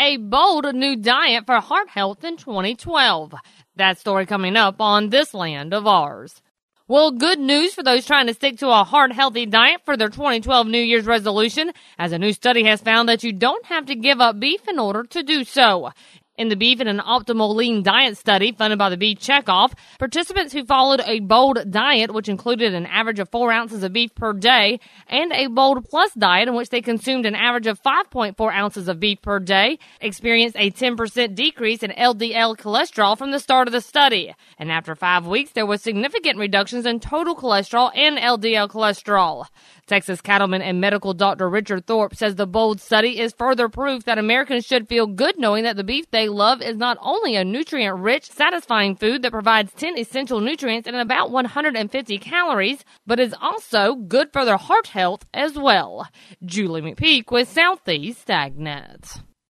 a bold new diet for heart health in 2012. That story coming up on This Land of Ours. Well, good news for those trying to stick to a heart-healthy diet for their 2012 New Year's resolution, as a new study has found that you don't have to give up beef in order to do so. In the Beef in an Optimal Lean Diet study funded by the Beef Checkoff, participants who followed a bold diet, which included an average of 4 ounces of beef per day, and a bold plus diet in which they consumed an average of 5.4 ounces of beef per day, experienced a 10% decrease in LDL cholesterol from the start of the study. And after 5 weeks, there was significant reductions in total cholesterol and LDL cholesterol. Texas cattleman and medical doctor Richard Thorpe says the bold study is further proof that Americans should feel good knowing that the beef they love is not only a nutrient-rich, satisfying food that provides 10 essential nutrients and about 150 calories, but is also good for their heart health as well. Julie McPeak with Southeast AgNet.